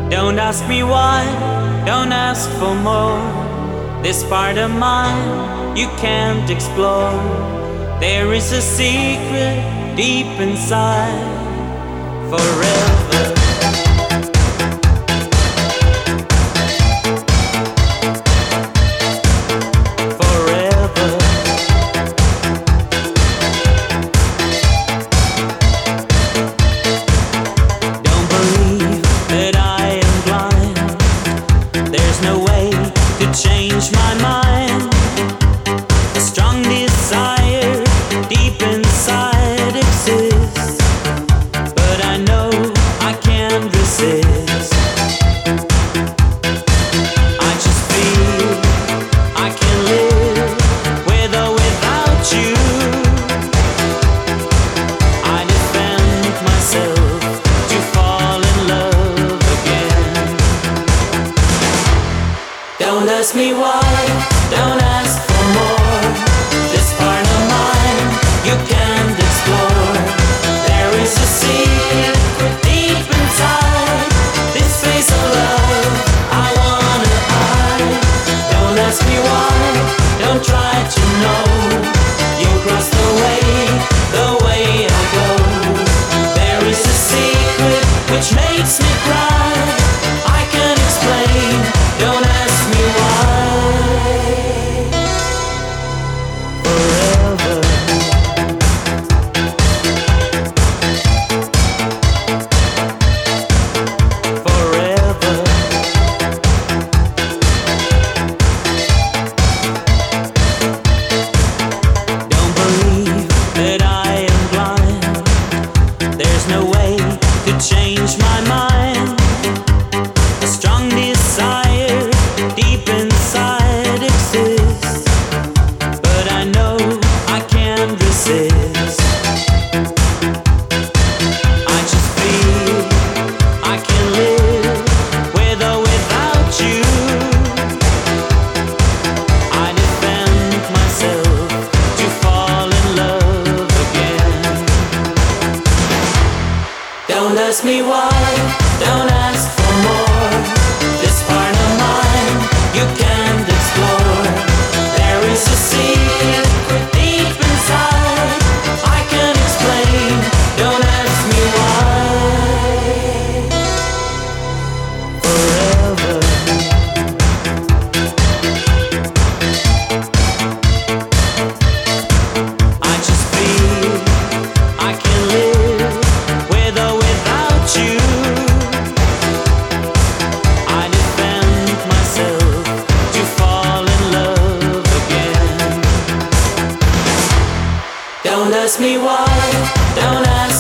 Don't ask me why, don't ask for more. This part of mine you can't explore. There is a secret deep inside forever. Change my mind. A strong desire deep inside exists, but I know I can't resist. I just feel I can live with or without you. I defend myself to fall in love again. Don't ask me why, don't ask for more. This part of mine you can't explore. There is a secret deep inside this face of love I wanna hide. Don't ask me why, don't try to know. You cross the way I go. There is a secret which makes me cry. I can't explain, don't ask me why. Change my mind. A strong desire deep inside exists, but I know I can't resist. I just feel I can live with or without you. I defend myself to fall in love again. Don't ask me why, don't ask for more. This part of mine you can't explore. There is a secret deep inside I can't explain. Don't ask me why. Forever. I just feel I can live with or without you. I defend myself to fall in love again. Don't ask me why, don't ask